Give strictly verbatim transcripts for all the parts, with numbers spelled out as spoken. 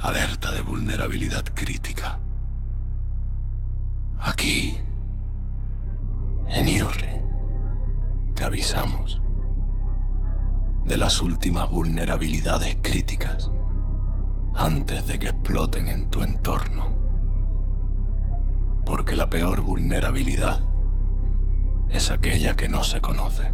Alerta de vulnerabilidad crítica. Aquí, en I R R, te avisamos de las últimas vulnerabilidades críticas antes de que exploten en tu entorno. Porque la peor vulnerabilidad es aquella que no se conoce.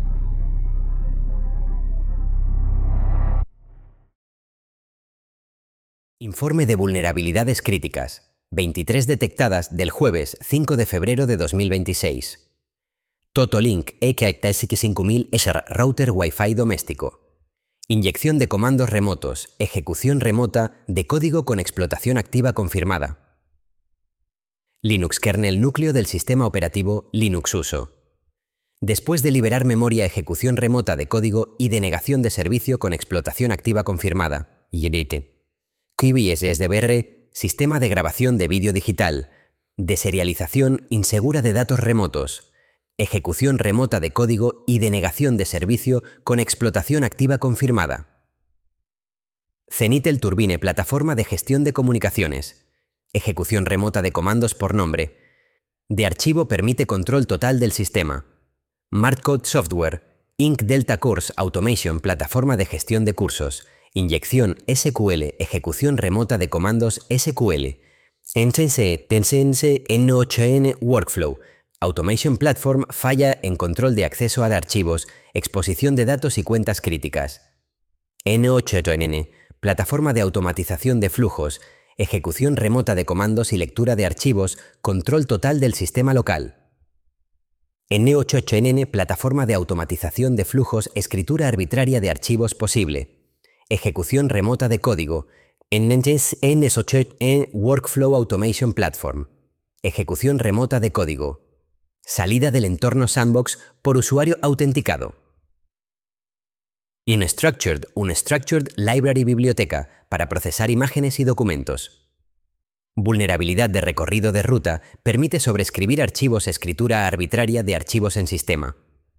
Informe de vulnerabilidades críticas. veintitrés detectadas del jueves cinco de febrero de dos mil veintiséis. Totolink E K T S cinco mil es router Wi-Fi doméstico. Inyección de comandos remotos, ejecución remota de código con explotación activa confirmada. Linux kernel núcleo del sistema operativo Linux uso. Después de liberar memoria, ejecución remota de código y denegación de servicio con explotación activa confirmada. Q B S S D V R, sistema de grabación de vídeo digital, deserialización insegura de datos remotos, ejecución remota de código y denegación de servicio con explotación activa confirmada. Zenitel Turbine, plataforma de gestión de comunicaciones, ejecución remota de comandos por nombre. De archivo permite control total del sistema. Martcode Software, Inc Delta Course Automation, plataforma de gestión de cursos. Inyección S Q L, ejecución remota de comandos S Q L. Ensense, Tensense N ocho N Workflow. Automation Platform falla en control de acceso a archivos, exposición de datos y cuentas críticas. N ocho N, plataforma de automatización de flujos, ejecución remota de comandos y lectura de archivos, control total del sistema local. N ocho N, plataforma de automatización de flujos, escritura arbitraria de archivos posible. Ejecución remota de código. N ocho N Workflow Automation Platform. Ejecución remota de código. Salida del entorno sandbox por usuario autenticado. Unstructured, Unstructured Library Biblioteca para procesar imágenes y documentos. Vulnerabilidad de recorrido de ruta permite sobreescribir archivos, escritura arbitraria de archivos en sistema.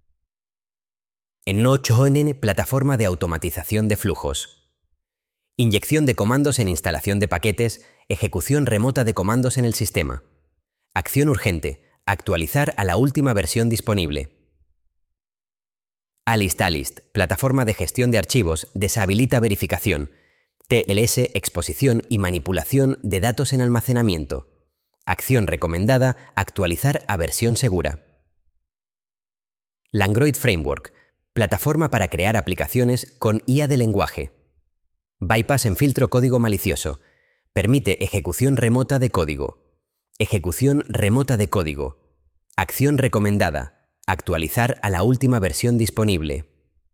N ocho N, plataforma de automatización de flujos. Inyección de comandos en instalación de paquetes, ejecución remota de comandos en el sistema. Acción urgente, actualizar a la última versión disponible. Alist Alist, plataforma de gestión de archivos, deshabilita verificación. T L S, exposición y manipulación de datos en almacenamiento. Acción recomendada, actualizar a versión segura. Langroid Framework, plataforma para crear aplicaciones con I A de lenguaje. Bypass en filtro código malicioso. Permite ejecución remota de código. Ejecución remota de código. Acción recomendada. Actualizar a la última versión disponible.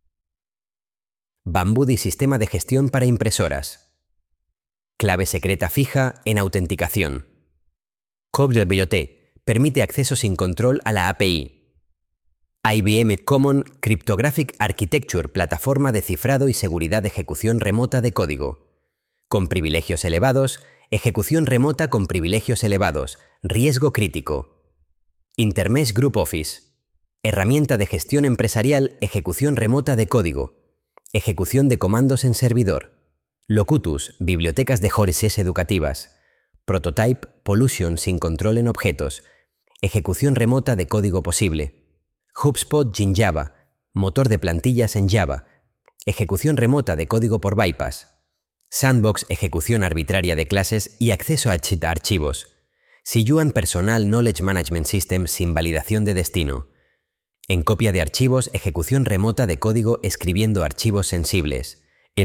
Bambudi, sistema de gestión para impresoras. Clave secreta fija en autenticación. CoBLT, permite acceso sin control a la A P I. I B M Common Cryptographic Architecture, plataforma de cifrado y seguridad de ejecución remota de código. Con privilegios elevados, ejecución remota con privilegios elevados, riesgo crítico. Intermesh Group Office, herramienta de gestión empresarial, ejecución remota de código. Ejecución de comandos en servidor. Locutus, bibliotecas de H R S educativas. Prototype, Pollution sin control en objetos. Ejecución remota de código posible. HubSpot Jinjava, motor de plantillas en Java. Ejecución remota de código por bypass. Sandbox, ejecución arbitraria de clases y acceso a archivos. Sijuan Personal Knowledge Management System sin validación de destino. En copia de archivos, ejecución remota de código escribiendo archivos sensibles.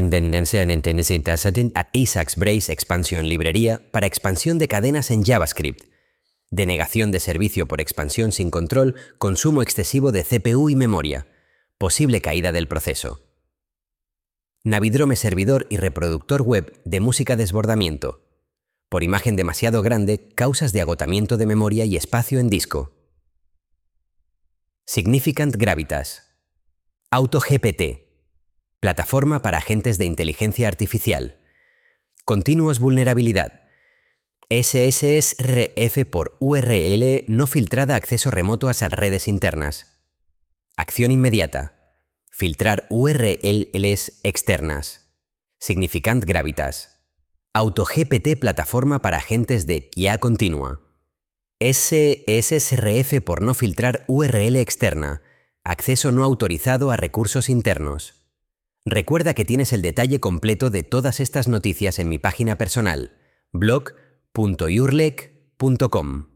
Asax Brace Expansion librería para expansión de cadenas en JavaScript. Denegación de servicio por expansión sin control, consumo excesivo de C P U y memoria. Posible caída del proceso. Navidrome servidor y reproductor web de música desbordamiento. Por imagen demasiado grande, causas de agotamiento de memoria y espacio en disco. Significant Gravitas. AutoGPT. Plataforma para agentes de inteligencia artificial. Continuous vulnerabilidad. S S S R F por U R L no filtrada, acceso remoto a redes internas. Acción inmediata. Filtrar U R Ls externas. Significant Gravitas. AutoGPT plataforma para agentes de I A continua. S S R F por no filtrar U R L externa. Acceso no autorizado a recursos internos. Recuerda que tienes el detalle completo de todas estas noticias en mi página personal, blog punto yurlek punto com.